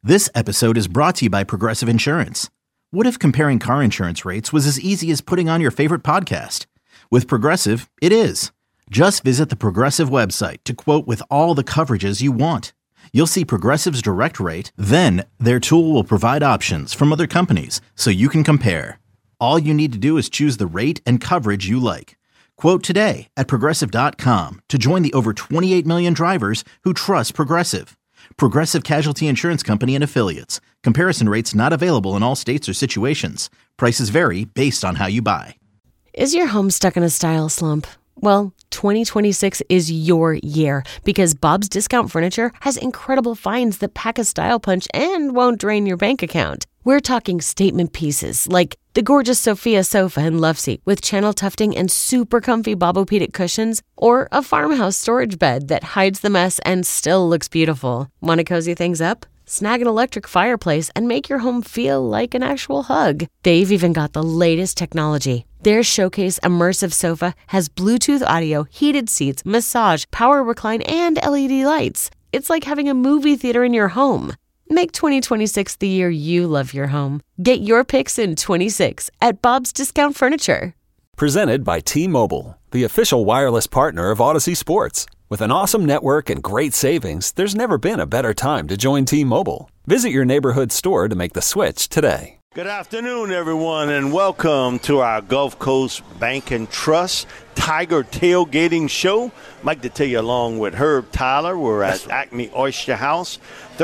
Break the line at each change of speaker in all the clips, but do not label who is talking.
This episode is brought to you by Progressive Insurance. What if comparing car insurance rates was as easy as putting on your favorite podcast? With Progressive, it is. Just visit the Progressive website to quote with all the coverages you want. You'll see Progressive's direct rate, then their tool will provide options from other companies so you can compare. All you need to do is choose the rate and coverage you like. Quote today at Progressive.com to join the over 28 million drivers who trust Progressive. Progressive Casualty Insurance Company and Affiliates. Comparison rates not available in all states or situations. Prices vary based on how you buy.
Is your home stuck in a style slump? Well, 2026 is your year because Bob's Discount Furniture has incredible finds that pack a style punch and won't drain your bank account. We're talking statement pieces like the gorgeous Sophia sofa and love seat with channel tufting and super comfy Bobopedic cushions, or a farmhouse storage bed that hides the mess and still looks beautiful. Want to cozy things up? Snag an electric fireplace and make your home feel like an actual hug. They've even got the latest technology. Their Showcase Immersive Sofa has Bluetooth audio, heated seats, massage, power recline, and LED lights. It's like having a movie theater in your home. Make 2026 the year you love your home. Get your picks in 26 at Bob's Discount Furniture.
Presented by T-Mobile, the official wireless partner of Odyssey Sports. With an awesome network and great savings, there's never been a better time to join T-Mobile. Visit your neighborhood store to make the switch today.
Good afternoon, everyone, and welcome to our Gulf Coast Bank and Trust Tiger Tailgating Show. I'd like to tell you, along with Herb Tyler, we're at Acme Oyster House,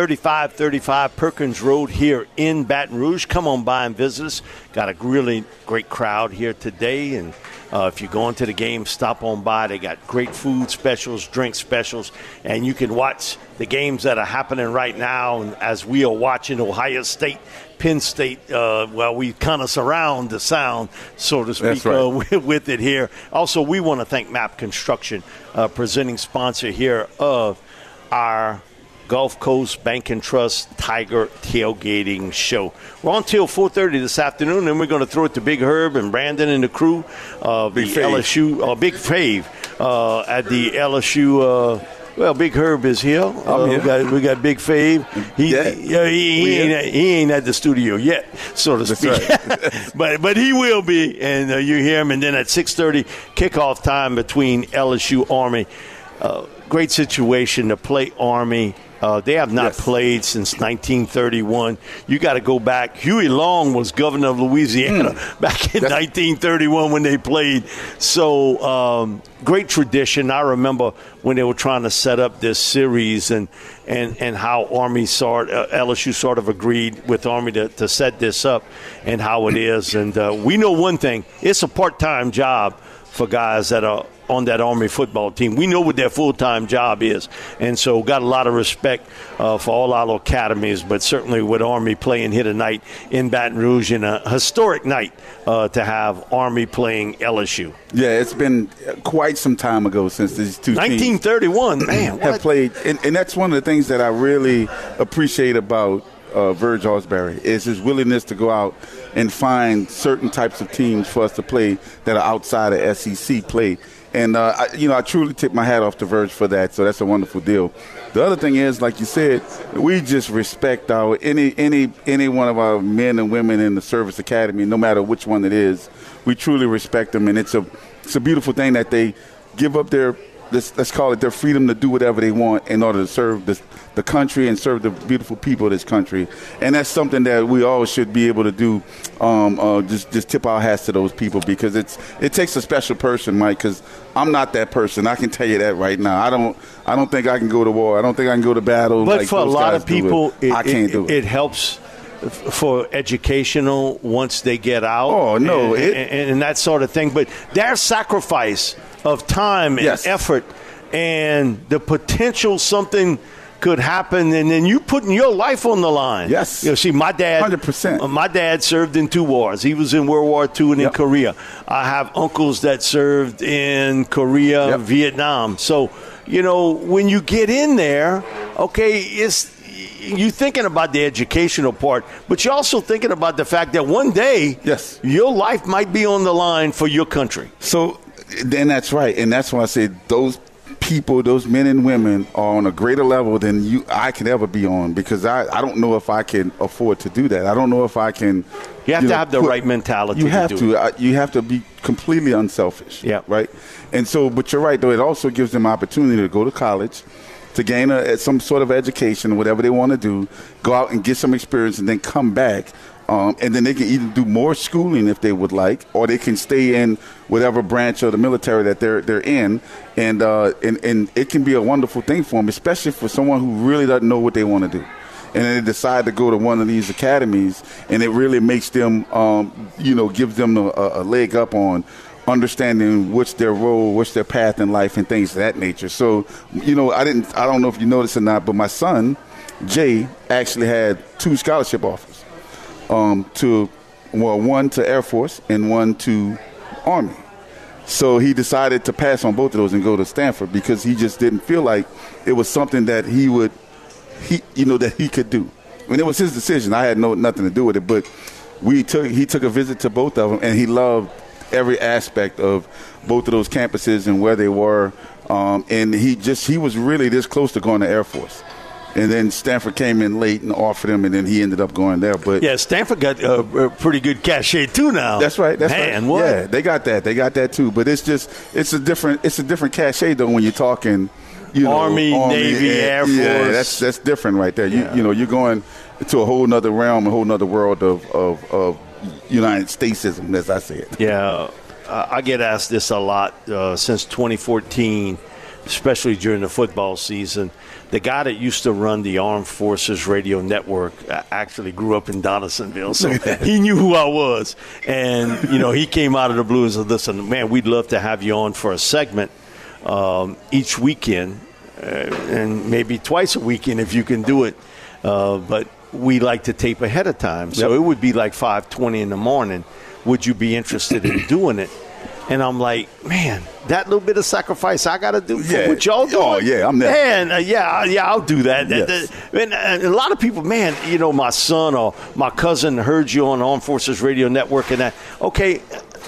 3535 Perkins Road here in Baton Rouge. Come on by and visit us. Got a really great crowd here today, and if you're going to the game, stop on by. They got great food specials, drink specials, and you can watch the games that are happening right now. And as we are watching Ohio State, Penn State, we kind of surround the sound, so to speak, with it here. Also, we want to thank MAP Construction, presenting sponsor here of our Gulf Coast Bank and Trust Tiger Tailgating Show. We're on till 4:30 this afternoon, and we're going to throw it to Big Herb and Brandon and the crew of the LSU, Big Fave at the LSU. Big Herb is here. We got Big Fave. He ain't at the studio yet, so to speak. Right. but he will be, and you hear him. And then at 6:30, kickoff time between LSU Army. Great situation to play Army. They have not played since 1931. You got to go back. Huey Long was governor of Louisiana back in 1931 when they played. So great tradition. I remember when they were trying to set up this series and how LSU sort of agreed with Army to set this up and how it is. And we know one thing. It's a part-time job for guys that are on that Army football team. We know what their full-time job is, and so got a lot of respect for all our academies, but certainly with Army playing here tonight in Baton Rouge in a historic night to have Army playing LSU. Yeah, it's been quite some time ago since these two 1931, teams have played, and that's one of the things that I really appreciate about Verge Ausberry is his willingness to go out and find certain types of teams for us to play that are outside of SEC play. And, I truly tip my hat off to Verge for that, so that's a wonderful deal. The other thing is, like you said, we just respect any one of our men and women in the service academy, no matter which one it is. We truly respect them, and it's a beautiful thing that they give up their let's call it their freedom to do whatever they want in order to serve the country and serve the beautiful people of this country. And that's something that we all should be able to do, just tip our hats to those people, because it takes a special person, Mike, because I'm not that person. I can tell you that right now. I don't think I can go to war. I don't think I can go to battle. But like for a lot of people, I can't do it. It helps for educational once they get out. Oh, no. And that sort of thing. But their sacrifice of time and effort and the potential something could happen, and then you putting your life on the line. Yes. See, my dad, 100%. My dad served in two wars. He was in World War II and in Korea. I have uncles that served in Korea, Vietnam. So, when you get in there, you're thinking about the educational part, but you're also thinking about the fact that one day, your life might be on the line for your country. So, then that's right, and that's why I say those
people, those men and women, are on a greater level than I can ever be on, because I don't know if I can afford to do that. I don't know if I can.
You have to have the right mentality.
You have to. You have to be completely unselfish.
Yeah.
Right. And so, but you're right, though. It also gives them opportunity to go to college, to gain some sort of education, whatever they want to do, go out and get some experience, and then come back. And then they can either do more schooling if they would like, or they can stay in whatever branch of the military that they're in, and it can be a wonderful thing for them, especially for someone who really doesn't know what they want to do, and then they decide to go to one of these academies, and it really makes them, gives them a leg up on understanding what's their role, what's their path in life, and things of that nature. So, I don't know if you noticed or not, but my son Jay actually had 2 scholarship offers. One to Air Force and one to Army. So he decided to pass on both of those and go to Stanford, because he just didn't feel like it was something that he could do. I mean, it was his decision. I had nothing to do with it, but he took a visit to both of them, and he loved every aspect of both of those campuses and where they were. And he was really this close to going to Air Force. And then Stanford came in late and offered him, and then he ended up going there. But
yeah, Stanford got a pretty good cachet too now.
That's right.
Man, what?
Yeah, they got that too. But it's a different cachet though when you're talking,
Army, Navy, Air Force.
Yeah, that's different right there.
Yeah.
You're going to a whole nother realm, a whole nother world of United Statesism, as I say it.
Yeah, I get asked this a lot since 2014, especially during the football season. The guy that used to run the Armed Forces Radio Network actually grew up in Donaldsonville, so he knew who I was. And, he came out of the blue and said, listen, man, we'd love to have you on for a segment each weekend, and maybe twice a weekend if you can do it. But we like to tape ahead of time, so It would be like 5:20 in the morning. Would you be interested in doing it? And I'm like, man, that little bit of sacrifice I got to do for what y'all doing?
Oh, yeah, I'm there.
Man, I'll do that.
Yes.
And a lot of people, man, my son or my cousin heard you on the Armed Forces Radio Network and that. Okay,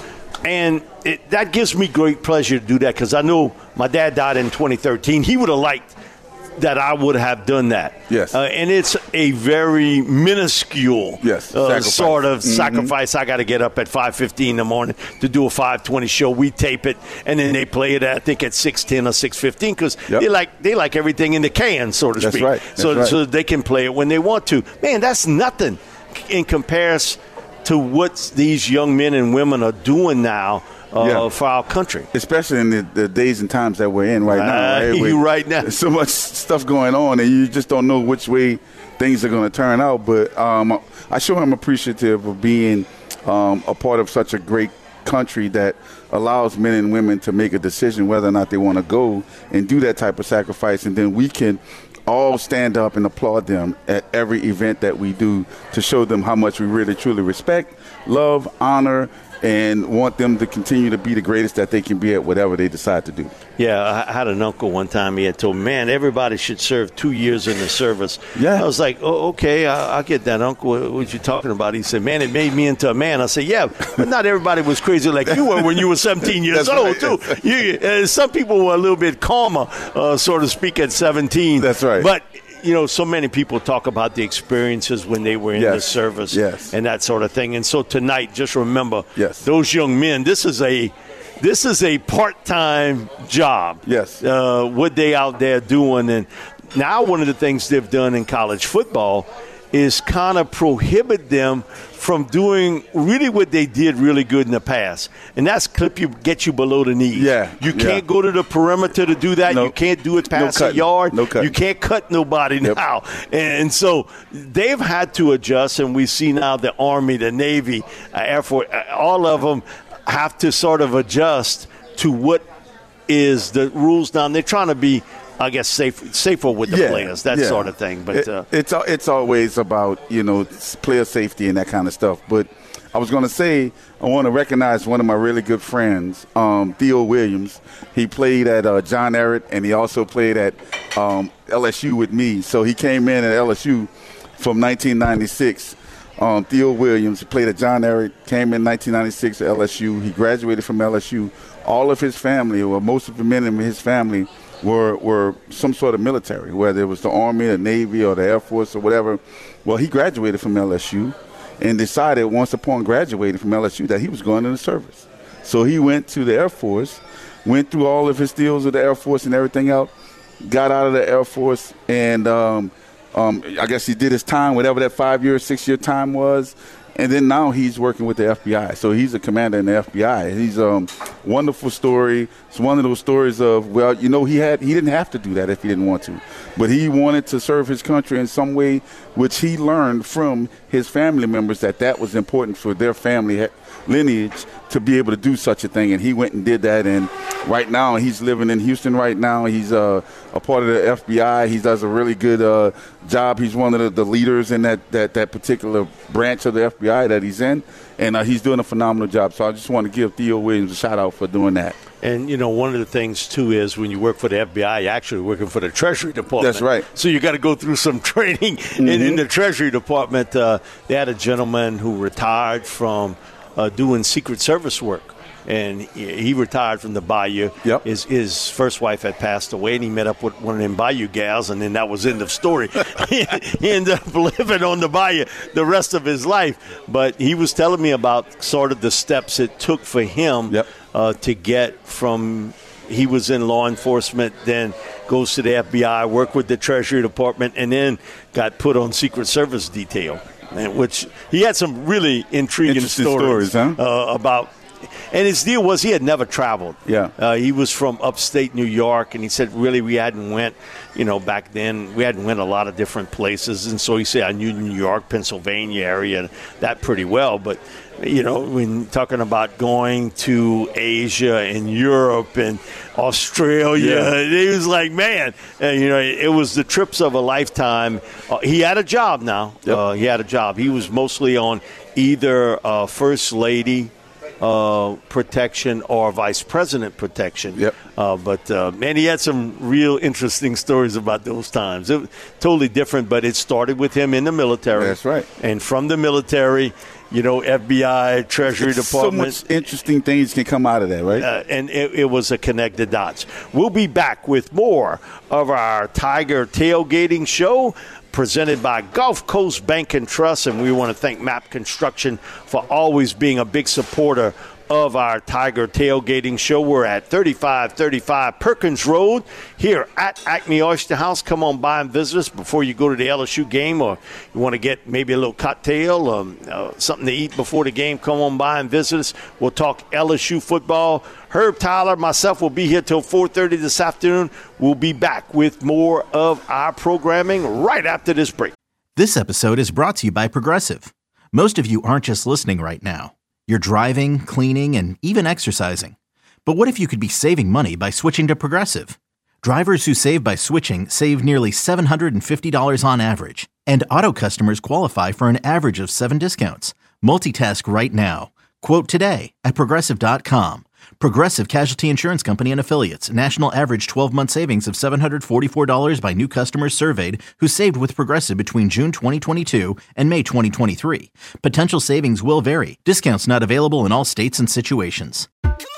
and that gives me great pleasure to do that, because I know my dad died in 2013. He would have liked that I would have done that.
Yes.
And it's a very minuscule sort of sacrifice. I got to get up at 5:15 in the morning to do a 5:20 show. We tape it, and then they play it, I think, at 6:10 or 6:15, because they like everything in the can, so to speak.
Right.
So they can play it when they want to. Man, that's nothing in comparison to what these young men and women are doing now for our country.
Especially in the days and times that we're in right now.
Right now.
There's so much stuff going on, and you just don't know which way things are going to turn out. But I sure am appreciative of being a part of such a great country that allows men and women to make a decision whether or not they want to go and do that type of sacrifice, and then we can all stand up and applaud them at every event that we do to show them how much we really truly respect, love, honor, and want them to continue to be the greatest that they can be at whatever they decide to do.
Yeah, I had an uncle one time. He had told me, man, everybody should serve 2 years in the service.
Yeah.
I was like, oh, okay, I get that, Uncle. What you talking about? He said, man, it made me into a man. I said, yeah, but not everybody was crazy like you were when you were 17 years old,
right.
too. Some people were a little bit calmer, so to speak, at 17.
That's right.
But so many people talk about the experiences when they were in the service and that sort of thing. And so tonight, just remember, those young men, this is a part-time job.
Yes.
What they out there doing. And now one of the things they've done in college football is kind of prohibit them from doing really what they did really good in the past. And that's get you below the knees.
Yeah.
You can't go to the perimeter to do that.
Nope.
You can't do it past a yard.
No cutting.
You can't cut nobody now. And so they've had to adjust, and we see now the Army, the Navy, Air Force, all of them have to sort of adjust to what is the rules now. And they're trying to be, I guess, safer with the players, that sort of thing. But
it's always about, player safety and that kind of stuff. But I was going to say, I want to recognize one of my really good friends, Theo Williams. He played at John Ehret, and he also played at LSU with me. So he came in at LSU from 1996. Theo Williams played at John Ehret, came in 1996 to LSU. He graduated from LSU. All of his family, or most of the men in his family, were some sort of military, whether it was the Army, the Navy, or the Air Force or whatever. Well, he graduated from LSU and decided once upon graduating from LSU that he was going into the service. So he went to the Air Force, went through all of his deals with the Air Force and everything else, got out of the Air Force, and I guess he did his time, whatever that 5-year, 6-year time was. And then now he's working with the FBI. So he's a commander in the FBI. He's a wonderful story. It's one of those stories of, well, he didn't have to do that if he didn't want to. But he wanted to serve his country in some way, which he learned from his family members that was important for their family lineage to be able to do such a thing. And he went and did that. And right now he's living in Houston right now. He's a part of the FBI. He does a really good job. He's one of the leaders in that particular branch of the FBI that he's in. And he's doing a phenomenal job. So I just want to give Theo Williams a shout-out for doing that.
And, one of the things, too, is when you work for the FBI, you're actually working for the Treasury Department.
That's right.
So you got to go through some training in the Treasury Department. They had a gentleman who retired from doing Secret Service work. And he retired from the Bayou.
Yep.
His first wife had passed away, and he met up with one of them Bayou gals, and then that was end of story. He ended up living on the Bayou the rest of his life. But he was telling me about sort of the steps it took for him to get from he was in law enforcement, then goes to the FBI, worked with the Treasury Department, and then got put on Secret Service detail, which he had some really intriguing stories about. And his deal was he had never traveled.
Yeah.
He was from upstate New York, and he said really we hadn't went, back then we hadn't went a lot of different places. And so he said I knew New York, Pennsylvania area, that pretty well. But, when talking about going to Asia and Europe and Australia, he was like, man, it was the trips of a lifetime. He had a job now.
Yep.
He had a job. He was mostly on either First Lady protection or vice president protection.
Yep.
But he had some real interesting stories about those times. It was totally different, but it started with him in the military.
That's right.
And from the military, FBI, Treasury Department.
So much interesting things can come out of that, right?
And it was a connected dots. We'll be back with more of our Tiger Tailgating Show, presented by Gulf Coast Bank and Trust, and we want to thank MAP Construction for always being a big supporter of our Tiger Tailgating Show. We're at 3535 Perkins Road here at Acme Oyster House. Come on by and visit us before you go to the LSU game, or you want to get maybe a little cocktail, something to eat before the game. Come on by and visit us. We'll talk LSU football. Herb Tyler, myself will be here till 4:30 this afternoon. We'll be back with more of our programming right after this break.
This episode is brought to you by Progressive. Most of you aren't just listening right now. You're driving, cleaning, and even exercising. But what if you could be saving money by switching to Progressive? Drivers who save by switching save nearly $750 on average. And auto customers qualify for an average of 7 discounts. Multitask right now. Quote today at Progressive.com. Progressive Casualty Insurance Company and Affiliates. National average 12-month savings of $744 by new customers surveyed who saved with Progressive between June 2022 and May 2023. Potential savings will vary. Discounts not available in all states and situations.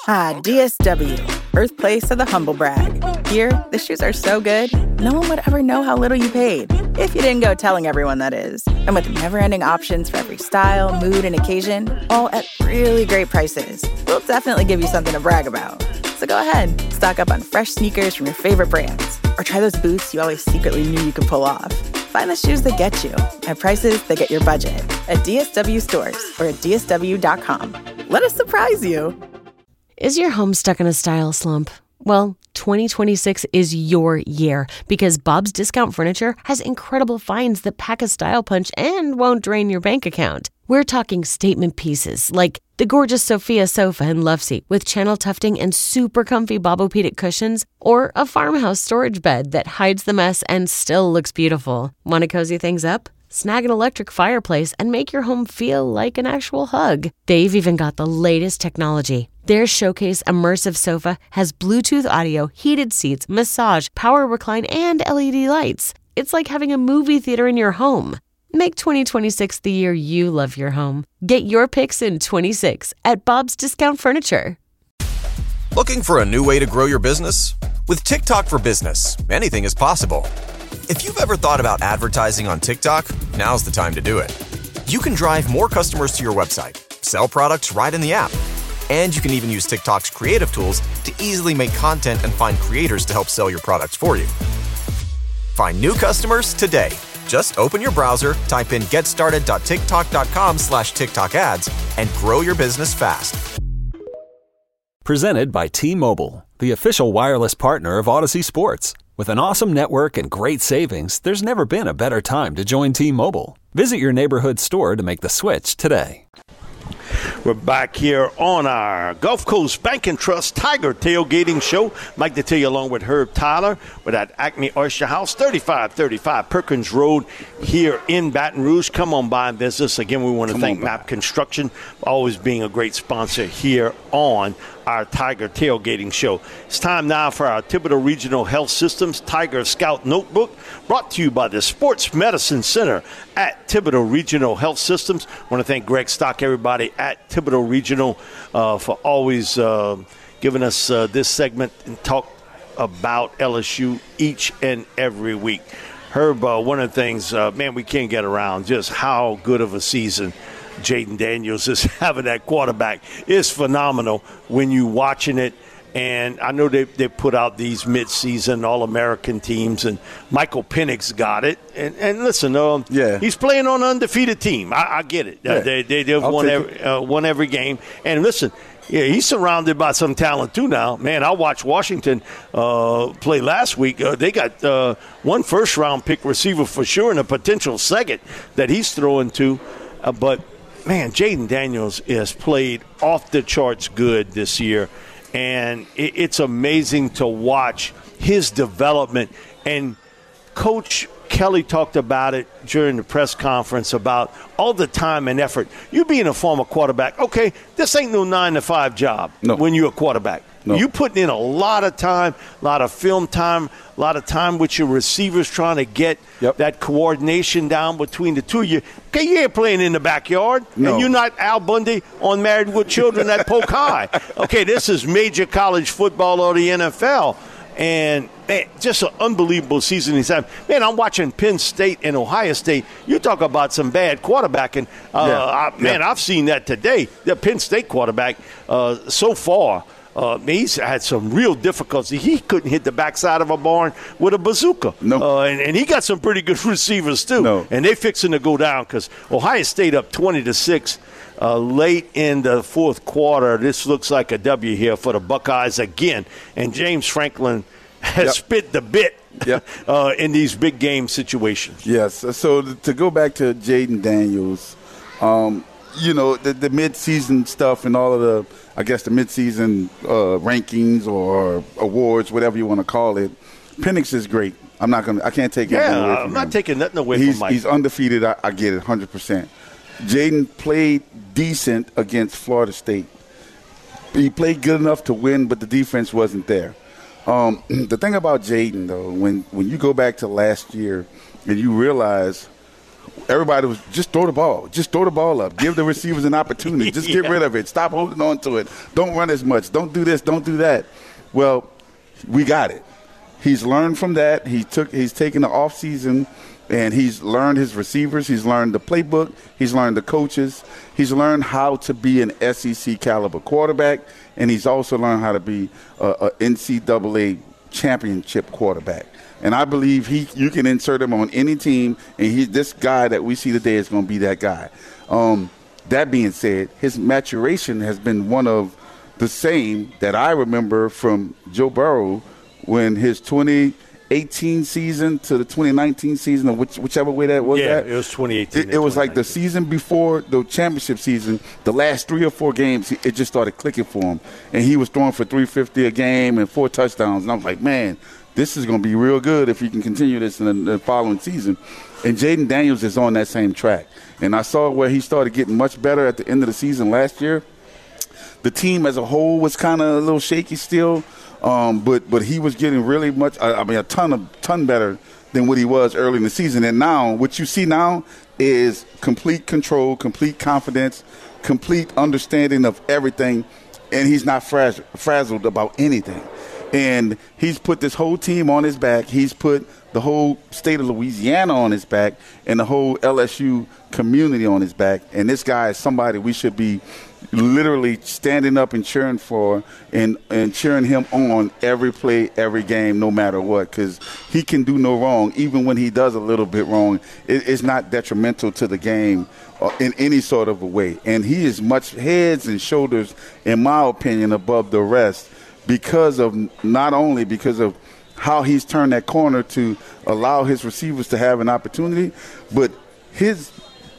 DSW, birthplace of the humble brag. Here, the shoes are so good, no one would ever know how little you paid. If you didn't go telling everyone, that is. And with never-ending options for every style, mood, and occasion, all at really great prices, we'll definitely give you something to brag about. So go ahead, stock up on fresh sneakers from your favorite brands, or try those boots you always secretly knew you could pull off. Find the shoes that get you at prices that get your budget at DSW stores or at DSW.com. Let us surprise you.
Is your home stuck in a style slump? Well, 2026 is your year because Bob's Discount Furniture has incredible finds that pack a style punch and won't drain your bank account. We're talking statement pieces like the gorgeous Sophia sofa and love seat with channel tufting and super comfy Bobopedic cushions, or a farmhouse storage bed that hides the mess and still looks beautiful. Want to cozy things up? Snag an electric fireplace and make your home feel like an actual hug. They've even got the latest technology. Their Showcase Immersive Sofa has Bluetooth audio, heated seats, massage, power recline, and LED lights. It's like having a movie theater in your home. Make 2026 the year you love your home. Get your picks in 26 at Bob's Discount Furniture.
Looking for a new way to grow your business? With TikTok for Business, anything is possible. If you've ever thought about advertising on TikTok, now's the time to do it. You can drive more customers to your website, sell products right in the app, and you can even use TikTok's creative tools to easily make content and find creators to help sell your products for you. Find new customers today. Just open your browser, type in getstarted.tiktok.com/TikTok ads, and grow your business fast.
Presented by T-Mobile, the official wireless partner of Odyssey Sports. With an awesome network and great savings, there's never been a better time to join T-Mobile. Visit your neighborhood store to make the switch today.
We're back here on our Gulf Coast Bank and Trust Tiger Tailgating Show. Mike Detillier along with Herb Tyler. We're at Acme Oyster House, 3535 Perkins Road here in Baton Rouge. Come on by and visit us. Again, we want to thank MAP Construction for always being a great sponsor here on our Tiger Tailgating Show. It's time now for our Thibodaux Regional Health Systems Tiger Scout Notebook, brought to you by the Sports Medicine Center at Thibodaux Regional Health Systems. I want to thank Greg Stock, everybody at Thibodaux Regional, for always giving us this segment and talk about LSU each and every week. Herb, one of the things, man, we can't get around just how good of a season Jayden Daniels is having at quarterback. It's phenomenal when you're watching it. And I know they put out these mid-season All-American teams, and Michael Penix got it. And listen, he's playing on an undefeated team. I get it. Yeah. They've won every game. And listen, he's surrounded by some talent too now. Man, I watched Washington play last week. They got one first-round pick receiver for sure and a potential second that he's throwing to. But, man, Jayden Daniels has played off the charts good this year. And it's amazing to watch his development. And Coach Kelly talked about it during the press conference about all the time and effort. You being a former quarterback, okay, this ain't no 9-to-5 job when you're a quarterback. No. You putting in a lot of time, a lot of film time, a lot of time with your receivers trying to get that coordination down between the two of you. Okay, you ain't playing in the backyard, and you're not Al Bundy on Married with Children at Polk High. Okay, this is major college football or the NFL. And, man, just an unbelievable season he's having. Man, I'm watching Penn State and Ohio State. You talk about some bad quarterbacking. I've seen that today. The Penn State quarterback so far, he's had some real difficulty. He couldn't hit the backside of a barn with a bazooka. And he got some pretty good receivers, too. And they fixing to go down because Ohio State up 20-6. Late in the fourth quarter, this looks like a W here for the Buckeyes again. And James Franklin has spit the bit in these big game situations.
Yes. So to go back to Jayden Daniels, the midseason stuff and all of the, I guess, the midseason rankings or awards, whatever you want to call it, Penix is great. I can't take anything away from him.
I'm not taking nothing away from Mike.
He's undefeated. I get it 100%. Jayden played decent against Florida State. He played good enough to win, but the defense wasn't there. The thing about Jayden, though, when you go back to last year and you realize everybody was just throw the ball. Just throw the ball up. Give the receivers an opportunity. Just get rid of it. Stop holding on to it. Don't run as much. Don't do this. Don't do that. Well, we got it. He's learned from that. He's taken the offseason, and he's learned his receivers. He's learned the playbook. He's learned the coaches. He's learned how to be an SEC caliber quarterback, and he's also learned how to be a NCAA championship quarterback. And I believe you can insert him on any team, and this guy that we see today is going to be that guy. That being said, his maturation has been one of the same that I remember from Joe Burrow when his 2018 season to the 2019 season, or whichever way that was.
Yeah, it was 2018.
It was like the season before the championship season, the last 3 or 4 games, it just started clicking for him. And he was throwing for 350 a game and 4 touchdowns. And I was like, man, this is going to be real good if he can continue this in the following season. And Jayden Daniels is on that same track. And I saw where he started getting much better at the end of the season last year. The team as a whole was kind of a little shaky still. But he was getting really much, a ton better than what he was early in the season. And now, what you see now is complete control, complete confidence, complete understanding of everything. and he's not frazzled about anything. And he's put this whole team on his back. He's put the whole state of Louisiana on his back and the whole LSU community on his back. And this guy is somebody we should be literally standing up and cheering for and cheering him on every play, every game, no matter what, because he can do no wrong. Even when he does a little bit wrong, it's not detrimental to the game in any sort of a way. And he is much heads and shoulders, in my opinion, above the rest not only because of how he's turned that corner to allow his receivers to have an opportunity, but his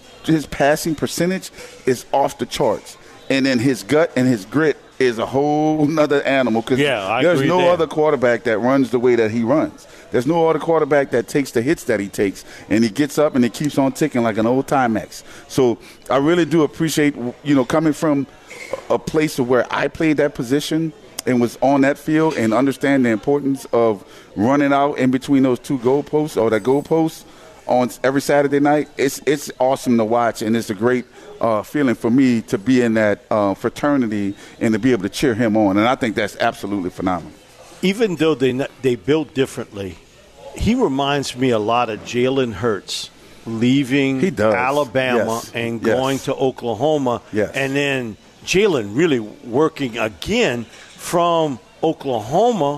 passing percentage is off the charts. And then his gut and his grit is a whole nother animal, because there's no other quarterback that runs the way that he runs. There's no other quarterback that takes the hits that he takes, and he gets up and he keeps on ticking like an old Timex. So I really do appreciate, coming from a place where I played that position and was on that field and understand the importance of running out in between those two goalposts or that goalpost on every Saturday night. It's awesome to watch, and it's a great feeling for me to be in that fraternity and to be able to cheer him on. And I think that's absolutely phenomenal.
Even though they built differently, he reminds me a lot of Jalen Hurts leaving Alabama and going to Oklahoma.
Yes.
And then Jalen really working again from Oklahoma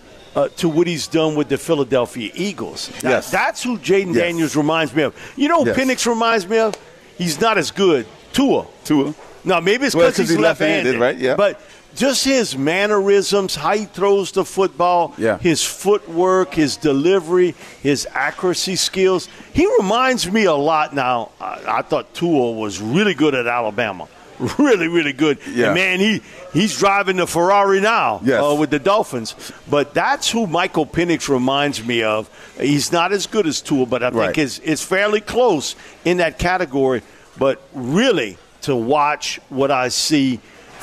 to what he's done with the Philadelphia Eagles. That's who Jaden Daniels reminds me of. You know who Penix reminds me of? He's not as good. Tua. No, maybe it's because he's left-handed,
right? Yeah.
But just his mannerisms, how he throws the football, his footwork, his delivery, his accuracy skills. He reminds me a lot now. I thought Tua was really good at Alabama. Really, really good.
Yeah.
And, man, he's driving the Ferrari now with the Dolphins. But that's who Michael Penix reminds me of. He's not as good as Tua, but I think it's fairly close in that category. But really, to watch what I see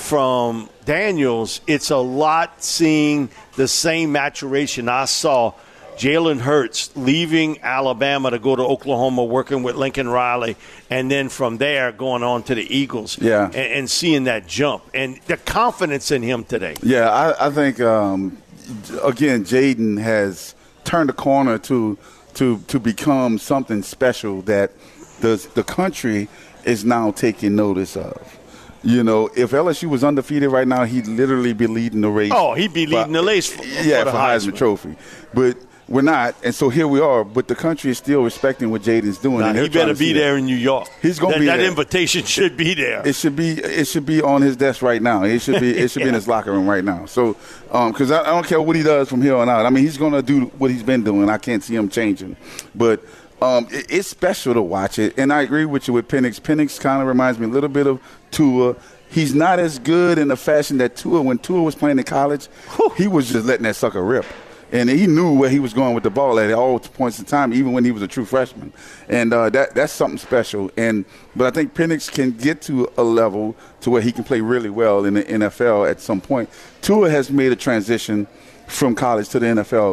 from Daniels, it's a lot seeing the same maturation I saw Jalen Hurts leaving Alabama to go to Oklahoma, working with Lincoln Riley, and then from there going on to the Eagles and seeing that jump and the confidence in him today.
Yeah, I think, again, Jaden has turned a corner to become something special that the country is now taking notice of. If LSU was undefeated right now, he'd literally be leading the race.
Oh, he'd be leading the race for the
Heisman Trophy. But we're not, and so here we are. But the country is still respecting what Jaden's doing.
He better be there in New York.
He's going to be there.
That invitation should be there.
It should be on his desk right now. It should be in his locker room right now. So, because I don't care what he does from here on out. I mean, he's going to do what he's been doing. I can't see him changing. But it's special to watch it. And I agree with you with Penix. Penix kind of reminds me a little bit of Tua. He's not as good in the fashion that Tua, when Tua was playing in college, he was just letting that sucker rip. And he knew where he was going with the ball at all points in time, even when he was a true freshman. And that's something special. But I think Penix can get to a level to where he can play really well in the NFL at some point. Tua has made a transition from college to the NFL.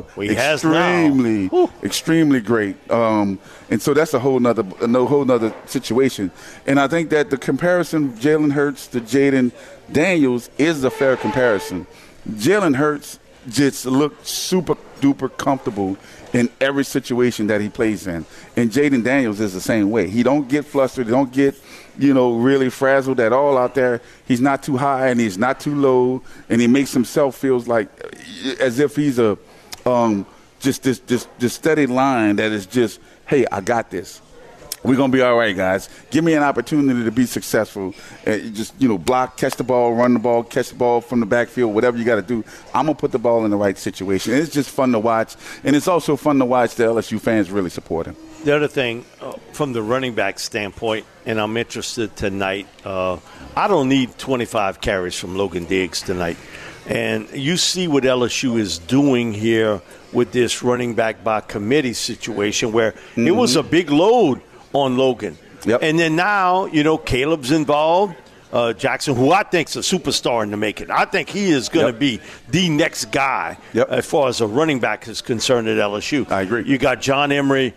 Extremely great. And so that's a whole nother situation. And I think that the comparison Jalen Hurts to Jaden Daniels is a fair comparison. Jalen Hurts just looked super duper comfortable in every situation that he plays in. And Jaden Daniels is the same way. He don't get flustered. He don't get, really frazzled at all out there. He's not too high and he's not too low. And he makes himself feels like as if he's a just this steady line that is just, hey, I got this. We're going to be all right, guys. Give me an opportunity to be successful. Block, catch the ball, run the ball, catch the ball from the backfield, whatever you got to do. I'm going to put the ball in the right situation. And it's just fun to watch. And it's also fun to watch the LSU fans really support him.
The other thing, from the running back standpoint, and I'm interested tonight, I don't need 25 carries from Logan Diggs tonight. And you see what LSU is doing here with this running back by committee situation where it was a big load on Logan.
Yep.
And then now, Caleb's involved. Jackson, who I think is a superstar in the making. I think he is going to be the next guy as far as a running back is concerned at LSU.
I agree.
You got John Emery.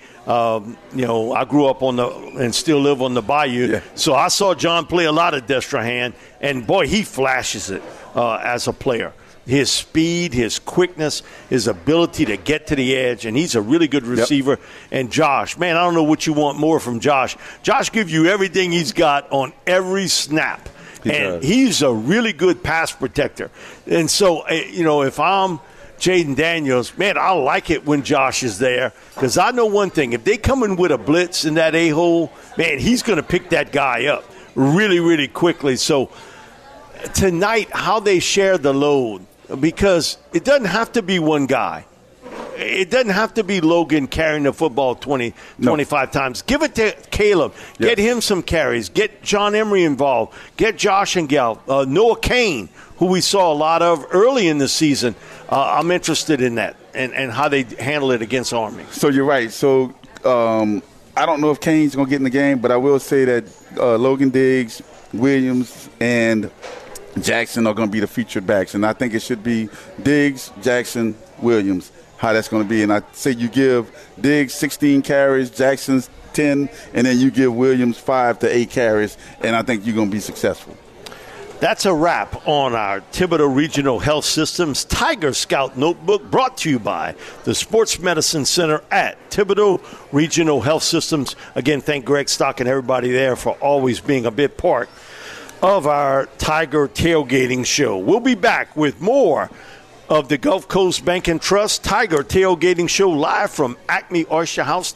I grew up and still live on the Bayou.
Yeah.
So I saw John play a lot of Destrehan, and, boy, he flashes it. as a player. His speed, his quickness, his ability to get to the edge, and he's a really good receiver. Yep. And Josh, man, I don't know what you want more from Josh. Josh gives you everything he's got on every snap. He's a really good pass protector. And so, if I'm Jaden Daniels, man, I like it when Josh is there because I know one thing. If they come in with a blitz in that A-hole, man, he's going to pick that guy up really, really quickly. So tonight, how they share the load, because it doesn't have to be one guy. It doesn't have to be Logan carrying the football 25 times. Give it to Caleb. Get him some carries. Get John Emery involved. Get Josh and Gal. Noah Kane, who we saw a lot of early in the season. I'm interested in that and how they handle it against Army.
So you're right. So I don't know if Kane's going to get in the game, but I will say that Logan Diggs, Williams, and Jackson are going to be the featured backs. And I think it should be Diggs, Jackson, Williams, how that's going to be. And I say you give Diggs 16 carries, Jackson's 10, and then you give Williams 5 to 8 carries, and I think you're going to be successful.
That's a wrap on our Thibodaux Regional Health Systems Tiger Scout Notebook, brought to you by the Sports Medicine Center at Thibodaux Regional Health Systems. Again, thank Greg Stock and everybody there for always being a big part of our Tiger Tailgating Show. We'll be back with more of the Gulf Coast Bank and Trust Tiger Tailgating Show live from Acme Oyster House,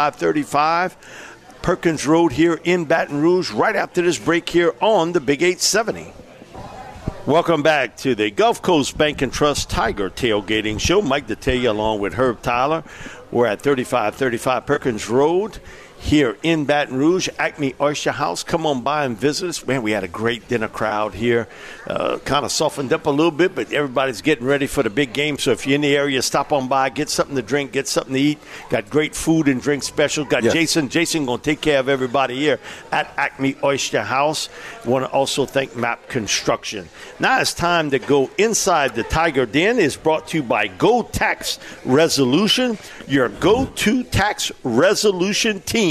3535 Perkins Road here in Baton Rouge, right after this break here on the Big 870. Welcome back to the Gulf Coast Bank and Trust Tiger Tailgating Show. Mike Detillier along with Herb Tyler. We're at 3535 Perkins Road here in Baton Rouge, Acme Oyster House. Come on by and visit us. Man, we had a great dinner crowd here. Kind of softened up a little bit, but everybody's getting ready for the big game. So if you're in the area, stop on by, get something to drink, get something to eat. Got great food and drink specials. Got Jason. Jason going to take care of everybody here at Acme Oyster House. Want to also thank MAP Construction. Now it's time to go inside the Tiger Den. Is brought to you by Go Tax Resolution, your go-to tax resolution team.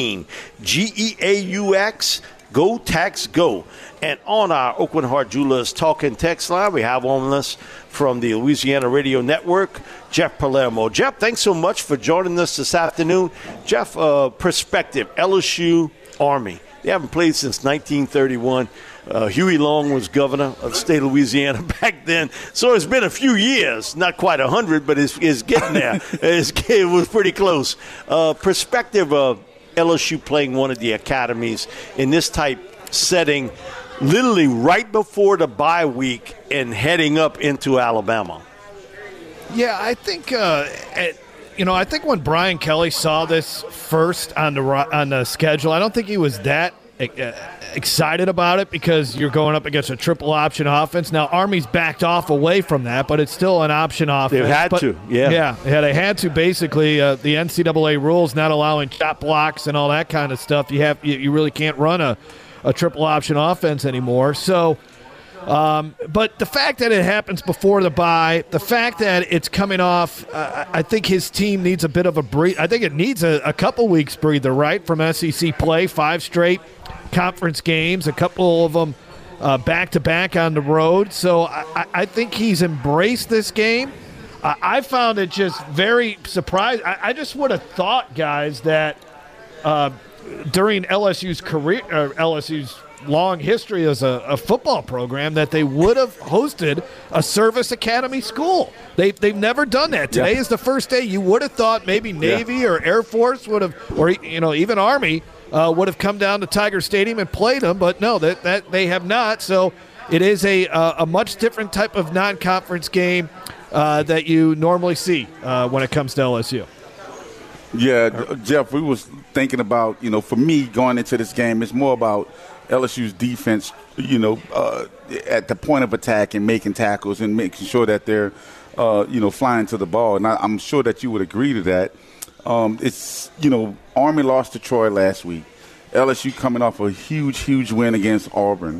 GEAUX, Go Tax Go. And on our Oakland Heart Jewelers Talking Text line, we have on us from the Louisiana Radio Network, Jeff Palermo. Jeff, thanks so much for joining us this afternoon. Jeff, perspective, LSU, Army. They haven't played since 1931. Huey Long was governor of the state of Louisiana back then. So it's been a few years, not quite 100, but it's getting there. It was pretty close. Perspective of LSU playing one of the academies in this type setting, literally right before the bye week and heading up into Alabama.
Yeah, I think I think when Brian Kelly saw this first on the schedule, I don't think he was that excited about it because you're going up against a triple option offense. Now, Army's backed off away from that, but it's still an option offense.
They've had to, yeah.
Yeah, they had to basically. The NCAA rules not allowing shot blocks and all that kind of stuff. You really can't run a triple option offense anymore. So, but the fact that it happens before the bye, the fact that it's coming off, I think his team needs a bit of a breathe. I think it needs a couple weeks breather, right, from SEC play, 5 straight conference games, a couple of them back-to-back on the road. So I think he's embraced this game. I found it just very surprising. I just would have thought, guys, that during LSU's career, LSU's long history as a football program, that they would have hosted a service academy school. They've never done that. Today is the first day. You would have thought maybe Navy or Air Force would have, or even Army would have come down to Tiger Stadium and played them, but no, that they have not. So it is a much different type of non-conference game that you normally see when it comes to LSU.
Yeah, Jeff, we was thinking about, for me going into this game, it's more about LSU's defense, at the point of attack and making tackles and making sure that they're, flying to the ball. And I'm sure that you would agree to that. Army lost to Troy last week. LSU coming off a huge win against Auburn.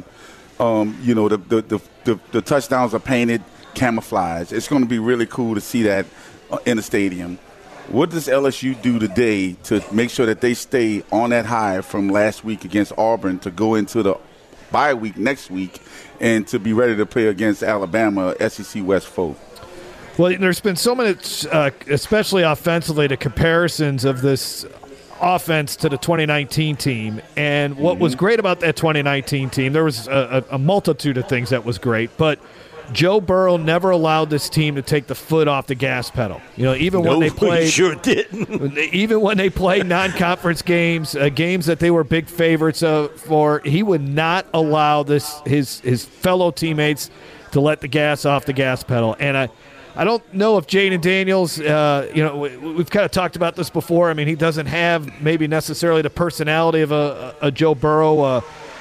The touchdowns are painted camouflage. It's going to be really cool to see that in the stadium. What does LSU do today to make sure that they stay on that high from last week against Auburn to go into the bye week next week and to be ready to play against Alabama, SEC West foe.
Well, there's been so many, especially offensively, the comparisons of this offense to the 2019 team. And what was great about that 2019 team, there was a multitude of things that was great, but Joe Burrow never allowed this team to take the foot off the gas pedal. Even when they played,
sure didn't.
Even when they played non-conference games, games that they were big favorites for, he would not allow his fellow teammates to let the gas off the gas pedal. And I don't know if Jayden Daniels, we've kind of talked about this before. I mean, he doesn't have maybe necessarily the personality of a Joe Burrow.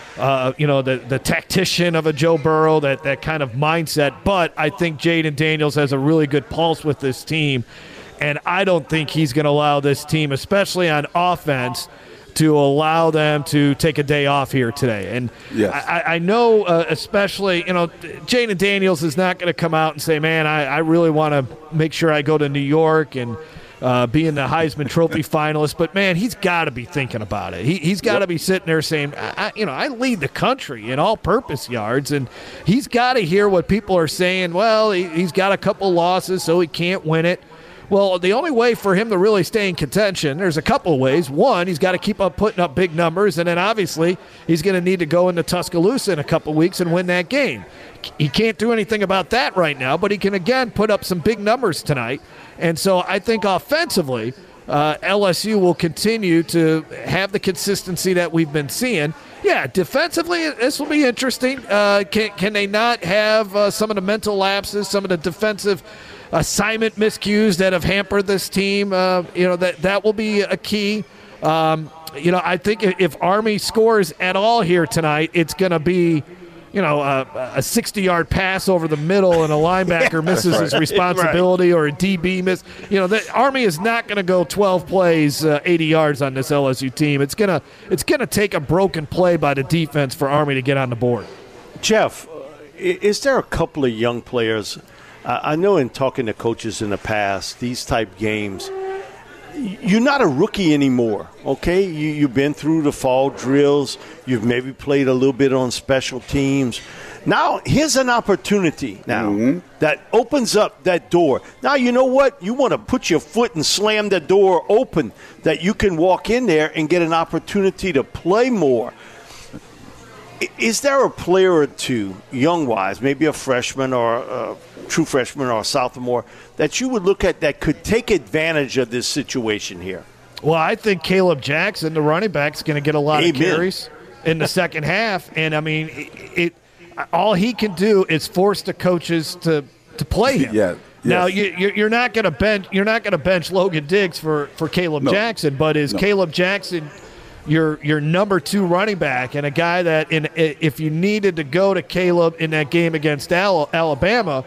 The tactician of a Joe Burrow, that kind of mindset. But I think Jayden Daniels has a really good pulse with this team, and I don't think he's going to allow this team, especially on offense, to allow them to take a day off here today. And yes. I know especially, Jayden Daniels is not going to come out and say, man, I really want to make sure I go to New York and being the Heisman Trophy finalist, but man, he's got to be thinking about it. He's got to be sitting there saying, I lead the country in all-purpose yards, and he's got to hear what people are saying. Well, he's got a couple losses, so he can't win it. Well, the only way for him to really stay in contention, there's a couple of ways. One, he's got to keep up putting up big numbers, and then obviously he's going to need to go into Tuscaloosa in a couple of weeks and win that game. He can't do anything about that right now, but he can, again, put up some big numbers tonight. And so I think offensively, LSU will continue to have the consistency that we've been seeing. Yeah, defensively, this will be interesting. Can they not have some of the mental lapses, some of the defensive assignment miscues that have hampered this team? That will be a key. I think if Army scores at all here tonight, it's going to be a 60-yard pass over the middle and a linebacker misses his responsibility, or a DB miss. The Army is not going to go 12 plays, 80 yards on this LSU team. It's gonna take a broken play by the defense for Army to get on the board.
Jeff, is there a couple of young players? I know in talking to coaches in the past, these type games, you're not a rookie anymore, okay? You've been through the fall drills. You've maybe played a little bit on special teams. Now, here's an opportunity now that opens up that door. Now, you know what? You want to put your foot and slam the door open that you can walk in there and get an opportunity to play more. Is there a player or two, young-wise, maybe a freshman or a true freshman or a sophomore, that you would look at that could take advantage of this situation here?
Well, I think Caleb Jackson, the running back, is going to get a lot of carries in the second half. And, I mean, all he can do is force the coaches to play him.
Yeah.
Now you're not going to bench Logan Diggs for Caleb Jackson, but is Caleb Jackson your number 2 running back, and a guy that if you needed to go to Caleb in that game against Alabama,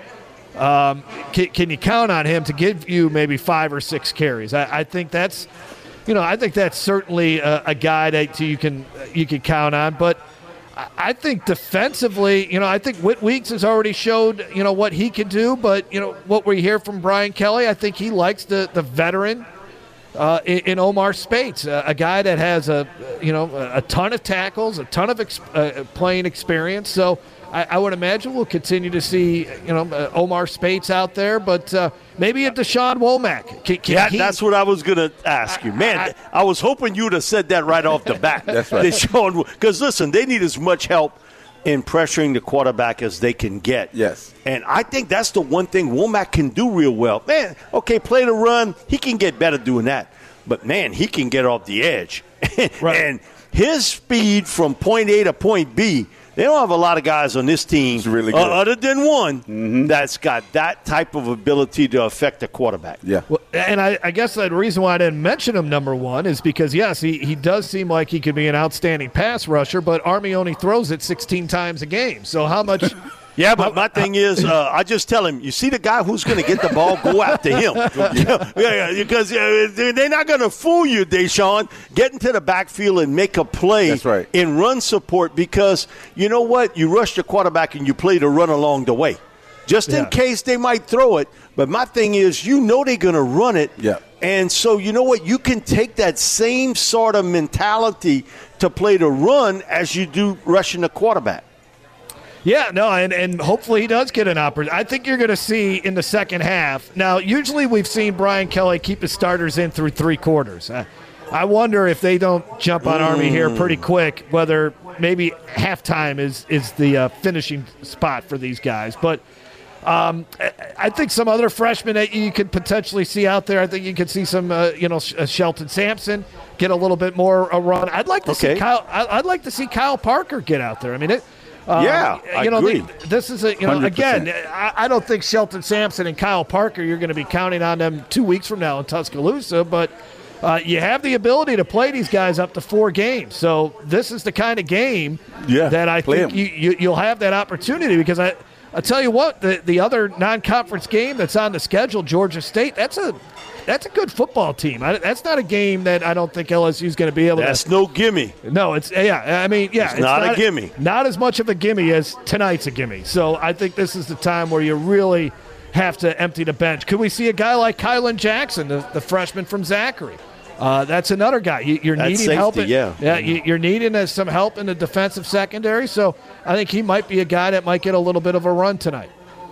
can you count on him to give you maybe 5 or 6 carries? I think that's certainly a guy that you can count on. But I think defensively, I think Whit Weeks has already showed what he can do. But what we hear from Brian Kelly, I think he likes the veteran in Omar Speights, a guy that has a ton of tackles, a ton of playing experience. So I would imagine we'll continue to see Omar Speights out there, but maybe a Deshaun Womack.
That's what I was going to ask you. Man, I was hoping you would have said that right off the bat.
That's right.
Because, listen, they need as much help in pressuring the quarterback as they can get.
Yes.
And I think that's the one thing Womack can do real well. Man, okay, play the run. He can get better doing that. But, man, he can get off the edge. Right. And his speed from point A to point B, they don't have a lot of guys on this team
really good.
Other than one that's got that type of ability to affect the quarterback.
Yeah. Well, and I guess the reason why I didn't mention him number 1 is because, yes, he does seem like he could be an outstanding pass rusher, but Army only throws it 16 times a game. So how much –
Yeah, but my thing is, I just tell him, you see the guy who's going to get the ball, go after him. Because they're not going to fool you, Deshaun. Get into the backfield and make a play in run support, because you know what? You rush the quarterback and you play the run along the way. Just in case they might throw it. But my thing is, they're going to run it.
Yeah.
And so, you know what? You can take that same sort of mentality to play the run as you do rushing the quarterback.
Yeah, no, and hopefully he does get an opportunity. I think you're going to see in the second half. Now, usually we've seen Brian Kelly keep his starters in through 3 quarters. I wonder if they don't jump on Army here pretty quick, whether maybe halftime is the finishing spot for these guys. But I think some other freshmen that you could potentially see out there. I think you could see some, Shelton Sampson get a little bit more a run. I'd like to see Kyle. I'd like to see Kyle Parker get out there. I mean,
I agree.
This is again. I don't think Shelton Sampson and Kyle Parker. You're going to be counting on them 2 weeks from now in Tuscaloosa, but. You have the ability to play these guys up to 4 games. So this is the kind of game that I think you'll have that opportunity because I tell you what, the other non-conference game that's on the schedule, Georgia State, that's a good football team. That's not a game that I don't think LSU is going to be able to.
That's no gimme.
No, it's not
a gimme.
Not as much of a gimme as tonight's a gimme. So I think this is the time where you really have to empty the bench. Could we see a guy like Kylan Jackson, the freshman from Zachary? That's another guy. You're needing
safety,
help. You're needing some help in the defensive secondary. So I think he might be a guy that might get a little bit of a run tonight.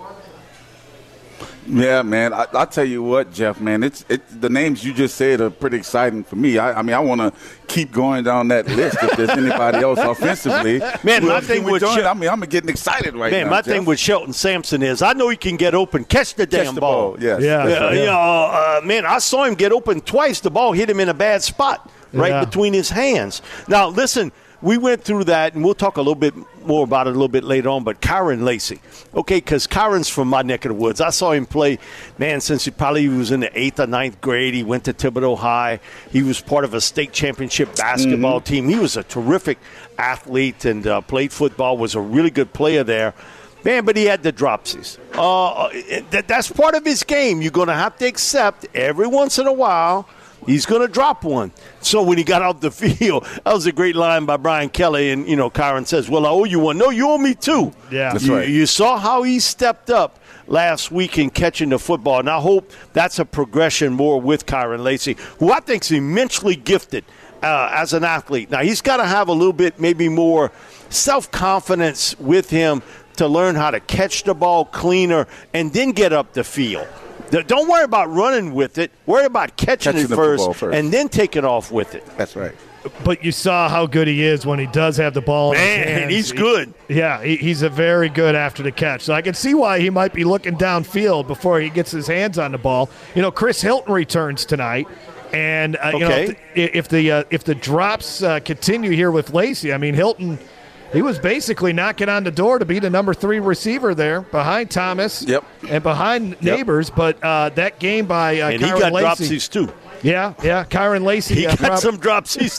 Yeah, man. I'll tell you what, Jeff, man, it's the names you just said are pretty exciting for me. I mean, I want to keep going down that list if there's anybody else offensively.
Man, my thing with
I'm getting excited right now.
Man, my thing with Shelton Sampson is I know he can get open, catch the ball.
Yes.
Man, I saw him get open twice. The ball hit him in a bad spot between his hands. Now, listen. We went through that, and we'll talk a little bit more about it a little bit later on, but Kyron Lacy. Okay, because Kyron's from my neck of the woods. I saw him play, man, since he was in the 8th or 9th grade. He went to Thibodeau High. He was part of a state championship basketball team. He was a terrific athlete and played football, was a really good player there. Man, but he had the dropsies. That's part of his game. You're going to have to accept every once in a while he's going to drop one. So when he got off the field, that was a great line by Brian Kelly. And, Kyron says, well, I owe you one. No, you owe me 2.
Yeah,
that's right.
You saw how he stepped up last week in catching the football. And I hope that's a progression more with Kyron Lacy, who I think is immensely gifted as an athlete. Now, he's got to have a little bit maybe more self-confidence with him to learn how to catch the ball cleaner and then get up the field. Don't worry about running with it. Worry about catching it first and then taking off with it.
That's right.
But you saw how good he is when he does have the ball in his hands.
Man, he's good.
He's a very good after the catch. So I can see why he might be looking downfield before he gets his hands on the ball. Chris Hilton returns tonight. And, if the drops continue here with Lacy, I mean, Hilton – he was basically knocking on the door to be the number 3 receiver there behind Thomas and behind Neighbors. But that game by
and
Kyron
he got
Lacy,
dropsies too.
Yeah, Kyron Lacy.
He got some dropsies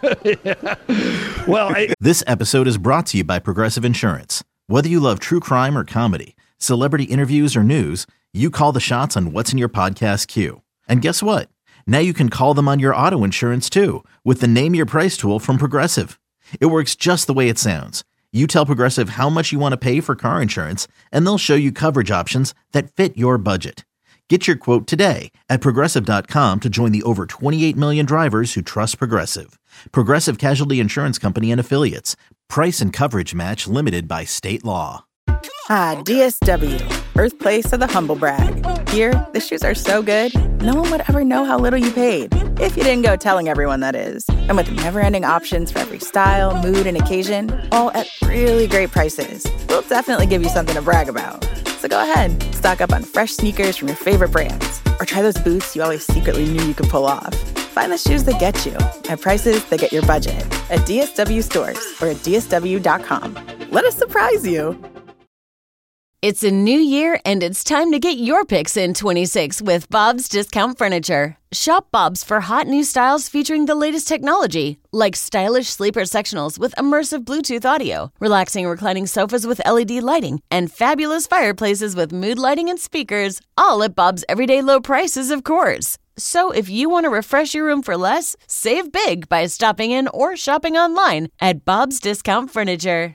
too.
Well,
this episode is brought to you by Progressive Insurance. Whether you love true crime or comedy, celebrity interviews or news, you call the shots on what's in your podcast queue. And guess what? Now you can call them on your auto insurance too with the Name Your Price tool from Progressive. It works just the way it sounds. You tell Progressive how much you want to pay for car insurance, and they'll show you coverage options that fit your budget. Get your quote today at Progressive.com to join the over 28 million drivers who trust Progressive. Progressive Casualty Insurance Company and Affiliates. Price and coverage match limited by state law.
DSW, birthplace of the humble brag. Here, the shoes are so good, no one would ever know how little you paid. If you didn't go telling everyone, that is. And with never-ending options for every style, mood, and occasion, all at really great prices, we'll definitely give you something to brag about. So go ahead, stock up on fresh sneakers from your favorite brands, or try those boots you always secretly knew you could pull off. Find the shoes that get you at prices that get your budget at DSW stores or at DSW.com. Let us surprise you.
It's a new year, and it's time to get your picks in 26 with Bob's Discount Furniture. Shop Bob's for hot new styles featuring the latest technology, like stylish sleeper sectionals with immersive Bluetooth audio, relaxing reclining sofas with LED lighting, and fabulous fireplaces with mood lighting and speakers, all at Bob's everyday low prices, of course. So if you want to refresh your room for less, save big by stopping in or shopping online at Bob's Discount Furniture.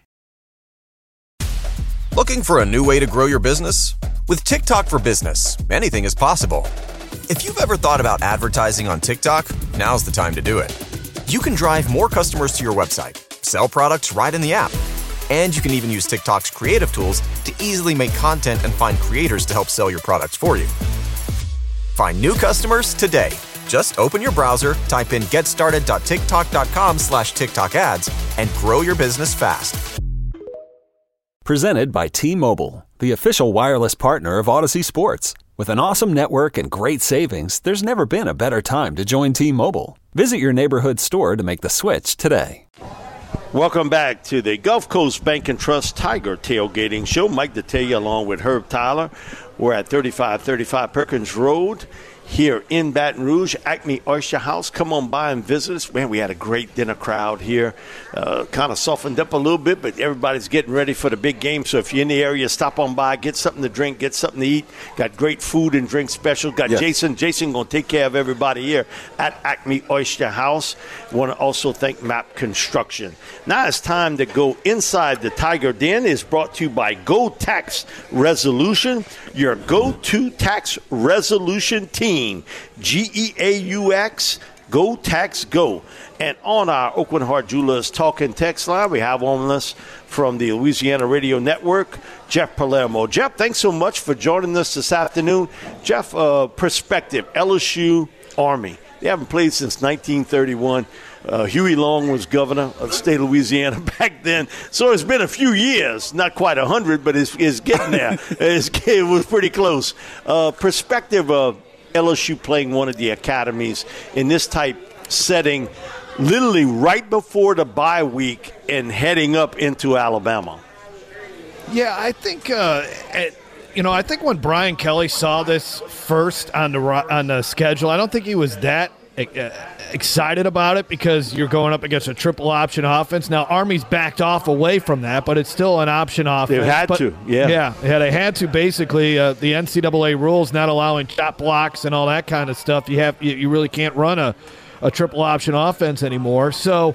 Looking for a new way to grow your business? With TikTok for Business, anything is possible. If you've ever thought about advertising on TikTok, now's the time to do it. You can drive more customers to your website, sell products right in the app, and you can even use TikTok's creative tools to easily make content and find creators to help sell your products for you. Find new customers today. Just open your browser, type in getstarted.tiktok.com/TikTok ads, and grow your business fast.
Presented by T-Mobile, the official wireless partner of Odyssey Sports. With an awesome network and great savings, there's never been a better time to join T-Mobile. Visit your neighborhood store to make the switch today.
Welcome back to the Gulf Coast Bank and Trust Tiger Tailgating Show. Mike Detillier along with Herb Tyler. We're at 3535 Perkins Road here in Baton Rouge, Acme Oyster House. Come on by and visit us. Man, we had a great dinner crowd here. Kind of softened up a little bit, but everybody's getting ready for the big game. So if you're in the area, stop on by, get something to drink, get something to eat. Got great food and drink specials. Got Jason. Jason going to take care of everybody here at Acme Oyster House. Want to also thank MAP Construction. Now it's time to go inside the Tiger Den. Is brought to you by Go Tax Resolution, your go-to tax resolution team. GEAUX, Go Tax Go. And on our Oakland Heart Jewelers Talking Text line, we have on us from the Louisiana Radio Network, Jeff Palermo. Jeff, thanks so much for joining us this afternoon. Jeff, perspective, LSU Army. They haven't played since 1931. Huey Long was governor of the state of Louisiana back then. So it's been a few years, not quite 100, but it's getting there. It was pretty close. Perspective of LSU playing one of the academies in this type setting, literally right before the bye week and heading up into Alabama.
Yeah, I think I think when Brian Kelly saw this first on the schedule, I don't think he was that excited about it because you're going up against a triple option offense. Now, Army's backed off away from that, but it's still an option offense.
They had to, yeah.
Yeah, they had to basically. The NCAA rules not allowing shot blocks and all that kind of stuff. You really can't run a triple option offense anymore. So,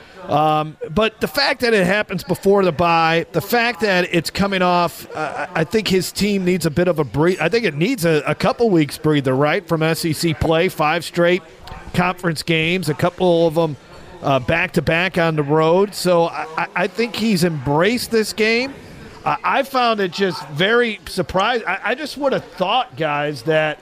but the fact that it happens before the bye, the fact that it's coming off, I think his team needs a bit of a breathe. I think it needs a couple weeks breather, right, from SEC play, 5 straight conference games, a couple of them back-to-back on the road. So I think he's embraced this game. I found it just very surprising. I just would have thought, guys, that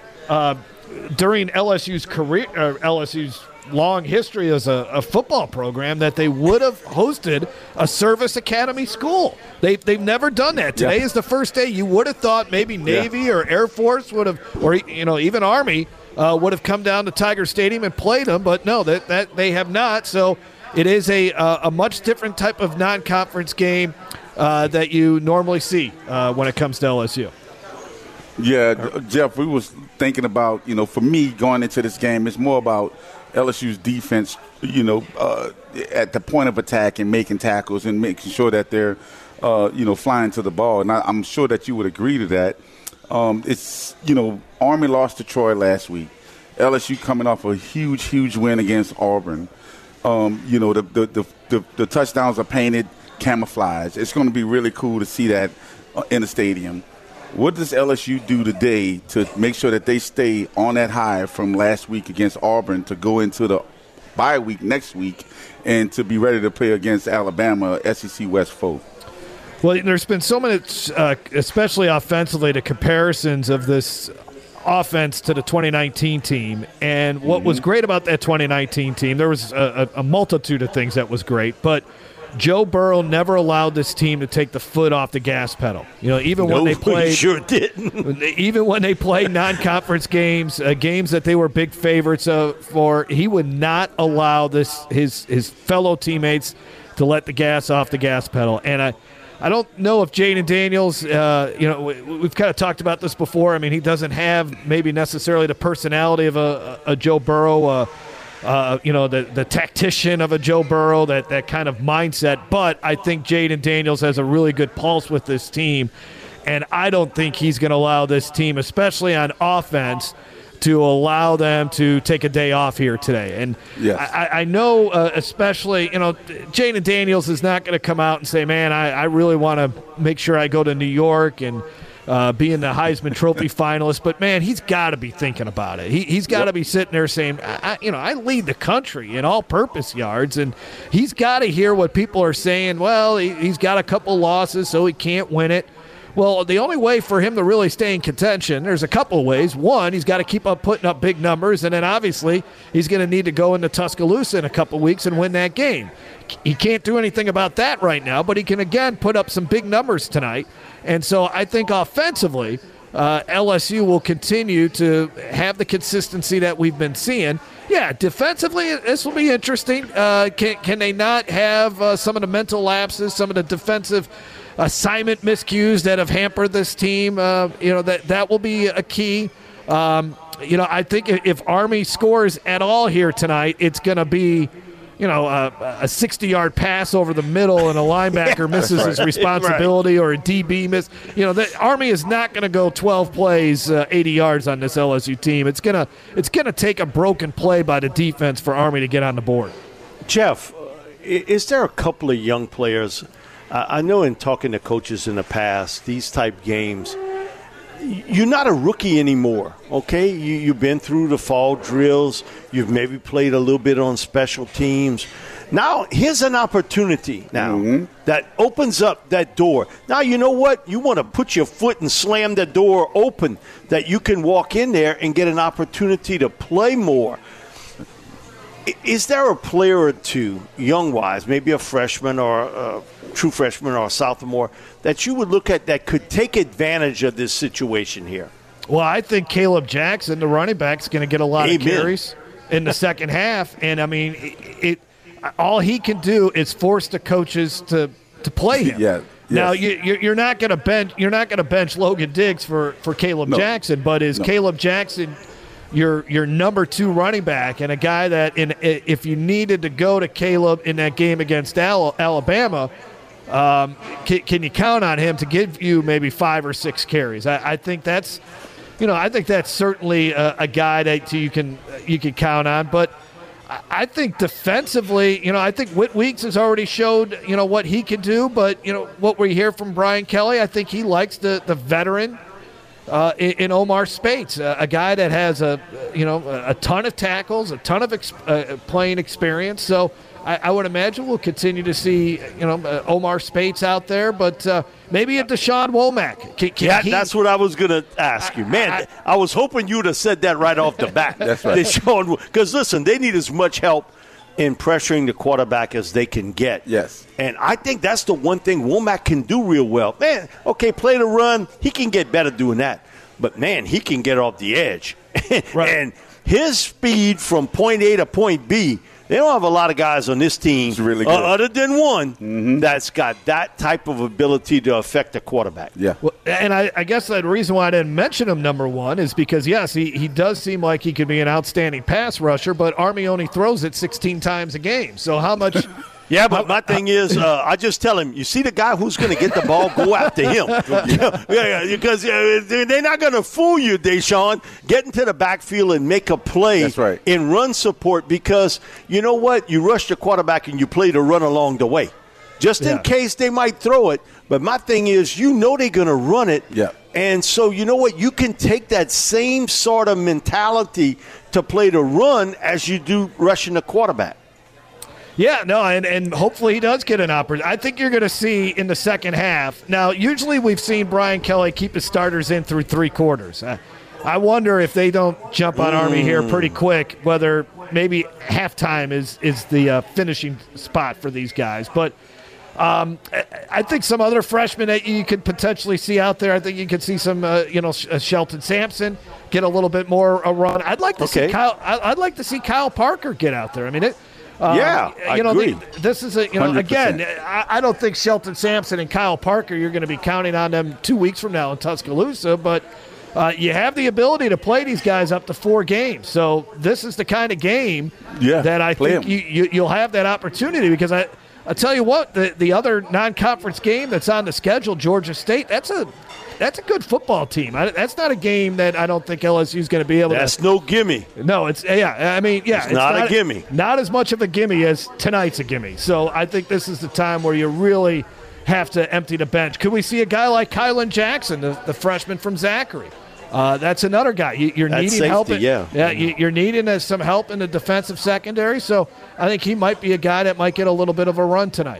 during LSU's career, LSU's long history as a football program, that they would have hosted a service academy school. They've never done that. Today is the first day. You would have thought maybe Navy or Air Force would have, or even Army would have come down to Tiger Stadium and played them, but no, that they have not. So it is a much different type of non-conference game that you normally see when it comes to LSU.
Yeah, Jeff, we was thinking about, for me going into this game, it's more about LSU's defense, at the point of attack and making tackles and making sure that they're, flying to the ball. And I'm sure that you would agree to that. Army lost to Troy last week. LSU coming off a huge win against Auburn. The touchdowns are painted camouflage. It's going to be really cool to see that in the stadium. What does LSU do today to make sure that they stay on that high from last week against Auburn to go into the bye week next week and to be ready to play against Alabama, SEC West foe?
Well, there's been so many, especially offensively, the comparisons of this offense to the 2019 team. And what was great about that 2019 team, there was a multitude of things that was great, but Joe Burrow never allowed this team to take the foot off the gas pedal. When they played,
he sure didn't.
Even when they played non-conference games, games that they were big favorites for, he would not allow his fellow teammates to let the gas off the gas pedal. And I don't know if Jayden Daniels, we've kind of talked about this before. I mean, he doesn't have maybe necessarily the personality of a Joe Burrow. The tactician of a Joe Burrow, that kind of mindset. But I think Jayden Daniels has a really good pulse with this team, and I don't think he's going to allow this team, especially on offense, to allow them to take a day off here today. And yes. I know especially, Jayden Daniels is not going to come out and say, man, I really want to make sure I go to New York and being the Heisman Trophy finalist. But, man, he's got to be thinking about it. He's got to be sitting there saying, I lead the country in all-purpose yards, and he's got to hear what people are saying. Well, he's got a couple losses, so he can't win it. Well, the only way for him to really stay in contention, there's a couple of ways. One, he's got to keep up putting up big numbers, and then obviously he's going to need to go into Tuscaloosa in a couple of weeks and win that game. He can't do anything about that right now, but he can, again, put up some big numbers tonight. And so I think offensively, LSU will continue to have the consistency that we've been seeing. Yeah, defensively, this will be interesting. Can they not have some of the mental lapses, some of the defensive assignment miscues that have hampered this team? That will be a key. I think if Army scores at all here tonight, it's going to be, a 60-yard pass over the middle and a linebacker misses his responsibility, or a DB miss. The Army is not going to go 12 plays, 80 yards on this LSU team. It's gonna take a broken play by the defense for Army to get on the board.
Jeff, is there a couple of young players? I know in talking to coaches in the past, these type games, you're not a rookie anymore, okay? You've been through the fall drills. You've maybe played a little bit on special teams. Now, here's an opportunity now that opens up that door. Now, you know what? You want to put your foot and slam the door open that you can walk in there and get an opportunity to play more. Is there a player or two, young-wise, maybe a freshman or a true freshman or a sophomore, that you would look at that could take advantage of this situation here?
Well, I think Caleb Jackson, the running back, is going to get a lot of carries in the second half. And, I mean, all he can do is force the coaches to play him.
Yeah.
Now you're not going to bench Logan Diggs for Caleb Jackson, but is Caleb Jackson your number 2 running back, and a guy that if you needed to go to Caleb in that game against Alabama, can you count on him to give you maybe 5 or 6 carries? I think that's certainly a guy that you can count on. But I think defensively, I think Whit Weeks has already showed what he can do. But what we hear from Brian Kelly, I think he likes the veteran in Omar Spates, a guy that has a ton of tackles, a ton of playing experience. So I would imagine we'll continue to see Omar Spates out there, but maybe a Deshaun Womack.
That's what I was going to ask you. Man, I was hoping you would have said that right off the bat.
That's right.
Because, listen, they need as much help in pressuring the quarterback as they can get.
Yes.
And I think that's the one thing Womack can do real well. Man, okay, play the run. He can get better doing that. But, man, he can get off the edge.
Right.
And his speed from point A to point B, they don't have a lot of guys on this team
really good.
Other than one that's got that type of ability to affect a quarterback.
Yeah.
Well, and I guess the reason why I didn't mention him number 1 is because, yes, he does seem like he could be an outstanding pass rusher, but Army only throws it 16 times a game. So how much –
Yeah, but my thing is, I just tell him, you see the guy who's going to get the ball, go after him. Because they're not going to fool you, Deshaun. Get into the backfield and make a play.
That's right.
In run support, because you know what? You rush the quarterback and you play the run along the way. Just in case they might throw it. But my thing is, they're going to run it.
Yeah.
And so, you know what? You can take that same sort of mentality to play the run as you do rushing the quarterback.
Yeah, no, and hopefully he does get an opportunity. I think you're going to see in the second half. Now, usually we've seen Brian Kelly keep his starters in through 3 quarters. I wonder if they don't jump on Army here pretty quick, whether maybe halftime is the finishing spot for these guys. But I think some other freshmen that you could potentially see out there. I think you could see some, Shelton Sampson get a little bit more a run. I'd like to see Kyle. I'd like to see Kyle Parker get out there. I mean,
I agree.
This is again, I don't think Shelton Sampson and Kyle Parker, you're going to be counting on them 2 weeks from now in Tuscaloosa, but you have the ability to play these guys up to 4 games. So this is the kind of game that I think you'll have that opportunity, because I tell you what, the other non-conference game that's on the schedule, Georgia State, that's a good football team. That's not a game that I don't think LSU is going to be able to.
That's no gimme.
No, it's not
a gimme.
Not as much of a gimme as tonight's a gimme. So I think this is the time where you really have to empty the bench? Could we see a guy like Kylan Jackson, the freshman from Zachary? That's another guy. You're needing
safety,
help.
yeah.
You're needing some help in the defensive secondary. So I think he might be a guy that might get a little bit of a run tonight.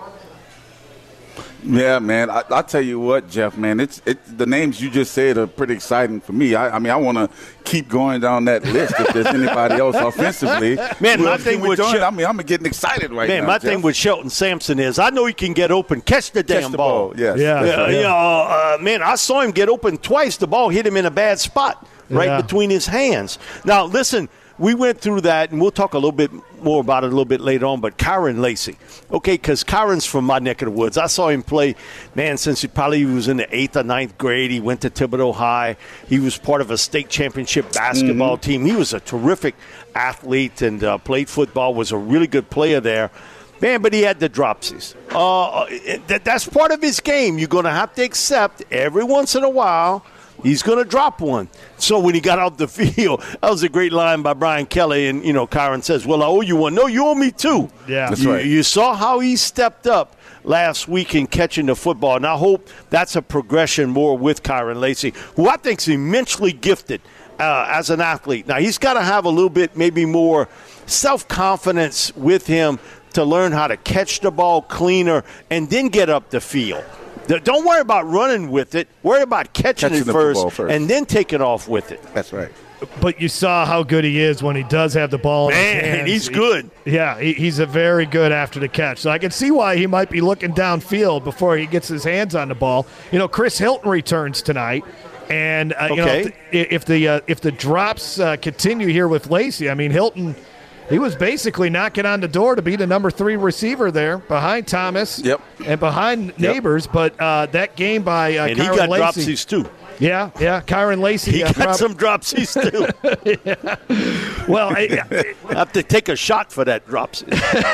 Yeah, man. I'll tell you what, Jeff, man. It's the names you just said are pretty exciting for me. I mean, I want to keep going down that list if there's anybody else offensively.
Man, my thing with
I'm getting excited right now.
Man, my thing with Shelton Sampson is I know he can get open, catch the damn ball.
Yes.
Yeah.
Man, I saw him get open twice. The ball hit him in a bad spot right between his hands. Now, listen. We went through that, and we'll talk a little bit more about it a little bit later on, but Kyron Lacy, okay, because Kyron's from my neck of the woods. I saw him play, man, since he was in the 8th or 9th grade. He went to Thibodeau High. He was part of a state championship basketball team. He was a terrific athlete and played football, was a really good player there. Man, but he had the dropsies. That's part of his game. You're going to have to accept every once in a while he's going to drop one. So when he got off the field, that was a great line by Brian Kelly. And, Kyron says, well, I owe you one. No, you owe me two.
Yeah,
that's right.
You saw how he stepped up last week in catching the football. And I hope that's a progression more with Kyron Lacy, who I think is immensely gifted as an athlete. Now, he's got to have a little bit maybe more self-confidence with him to learn how to catch the ball cleaner and then get up the field. Don't worry about running with it. Worry about catching it first and then taking off with it.
That's right.
But you saw how good he is when he does have the ball in his hands.
Man, he's good.
He's a very good after the catch. So I can see why he might be looking downfield before he gets his hands on the ball. Chris Hilton returns tonight. And, if the drops continue here with Lacy, I mean, Hilton – he was basically knocking on the door to be the number 3 receiver there behind Thomas and behind Neighbors. But that game by Kyron Lacy.
And he got dropsies too.
Yeah, Kyron Lacy.
He got some dropsies too.
Well,
I have to take a shot for that dropsy.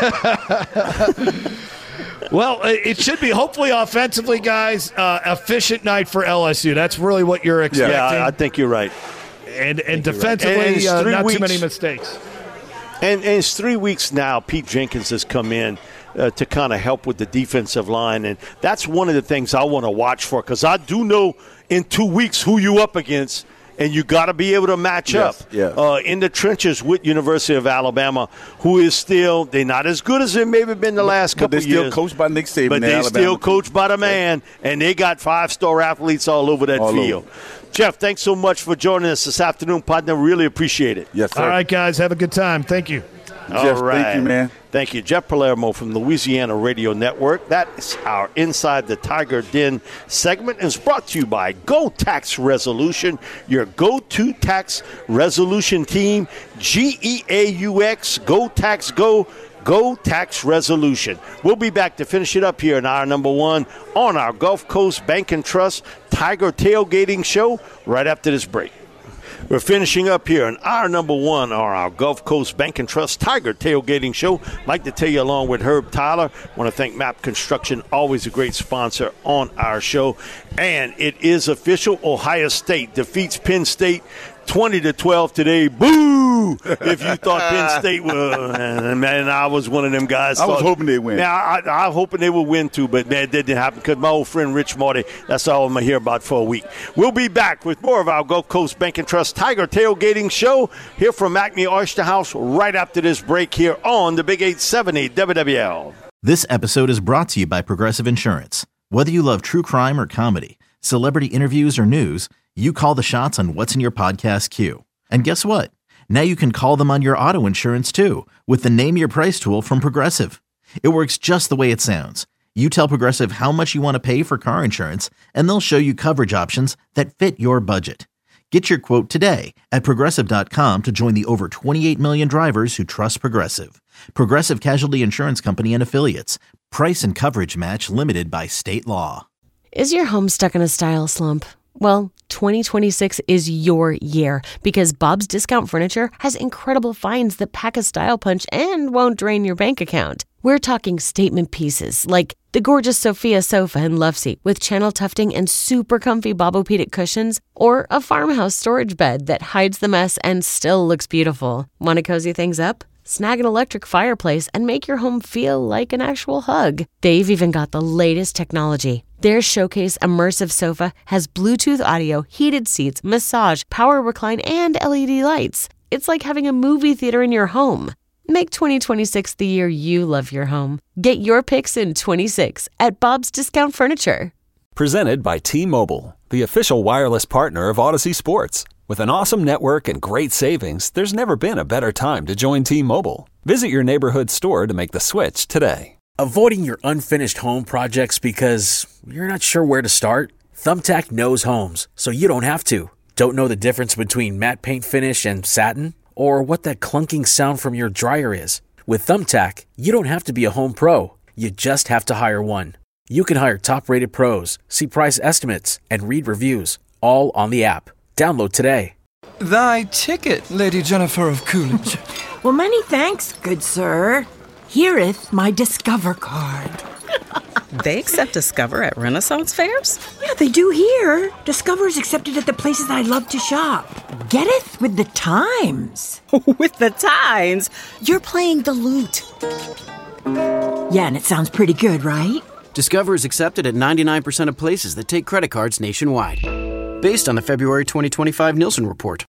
Well, it should be hopefully offensively, guys, efficient night for LSU. That's really what you're expecting.
Yeah, I think you're right.
And defensively, not too many mistakes.
And it's 3 weeks now. Pete Jenkins has come in to kind of help with the defensive line. And that's one of the things I want to watch for, because I do know in 2 weeks who you up against, and you got to be able to match up in the trenches with University of Alabama, who is still, they're not as good as they maybe been the last couple of years.
But they're still coached by Nick Saban.
But they're still coached by the man, and they got 5-star athletes all over that field. Jeff, thanks so much for joining us this afternoon, partner. Really appreciate it.
Yes, sir.
All right, guys, have a good time. Thank you.
Jeff,
all right.
Thank you, man.
Thank you. Jeff Palermo from Louisiana Radio Network. That is our Inside the Tiger Den segment. It's brought to you by Go Tax Resolution, your go-to tax resolution team. GEAUX, Go Tax Go. Go Tax Resolution. We'll be back to finish it up here in hour number 1 on our Gulf Coast Bank and Trust Tiger Tailgating Show right after this break. We're finishing up here in hour number 1 on our Gulf Coast Bank and Trust Tiger Tailgating Show. I'd like to tell you, along with Herb Tyler, I want to thank MAP Construction, always a great sponsor on our show. And it is official. Ohio State defeats Penn State 20-12 today. Boo! If you thought Penn State was, man, I was one of them guys.
I was hoping they'd win.
Yeah, I was hoping they would win too, but man, it didn't happen because my old friend Rich Marty, that's all I'm going to hear about for a week. We'll be back with more of our Gulf Coast Bank and Trust Tiger Tailgating Show here from Acme Oyster House right after this break here on the Big 870 WWL.
This episode is brought to you by Progressive Insurance. Whether you love true crime or comedy, celebrity interviews or news, you call the shots on what's in your podcast queue. And guess what? Now you can call them on your auto insurance too with the Name Your Price tool from Progressive. It works just the way it sounds. You tell Progressive how much you want to pay for car insurance, and they'll show you coverage options that fit your budget. Get your quote today at Progressive.com to join the over 28 million drivers who trust Progressive. Progressive Casualty Insurance Company and Affiliates. Price and coverage match limited by state law.
Is your home stuck in a style slump? Well, 2026 is your year because Bob's Discount Furniture has incredible finds that pack a style punch and won't drain your bank account. We're talking statement pieces like the gorgeous Sophia sofa and love seat with channel tufting and super comfy Bobopedic cushions, or a farmhouse storage bed that hides the mess and still looks beautiful. Want to cozy things up? Snag an electric fireplace and make your home feel like an actual hug. They've even got the latest technology. Their Showcase Immersive Sofa has Bluetooth audio, heated seats, massage, power recline, and LED lights. It's like having a movie theater in your home. Make 2026 the year you love your home. Get your picks in 26 at Bob's Discount Furniture.
Presented by T-Mobile, the official wireless partner of Odyssey Sports. With an awesome network and great savings, there's never been a better time to join T-Mobile. Visit your neighborhood store to make the switch today.
Avoiding your unfinished home projects because you're not sure where to start? Thumbtack knows homes, so you don't have to. Don't know the difference between matte paint finish and satin? Or what that clunking sound from your dryer is? With Thumbtack, you don't have to be a home pro. You just have to hire one. You can hire top-rated pros, see price estimates, and read reviews, all on the app. Download today.
Thy ticket, Lady Jennifer of Coolidge.
Well, many thanks, good sir. Here'th my Discover card.
They accept Discover at Renaissance fairs?
Yeah, they do here. Discover's accepted at the places I love to shop. Getteth with the times.
With the times? You're playing the lute.
Yeah, and it sounds pretty good, right?
Discover is accepted at 99% of places that take credit cards nationwide. Based on the February 2025 Nielsen report.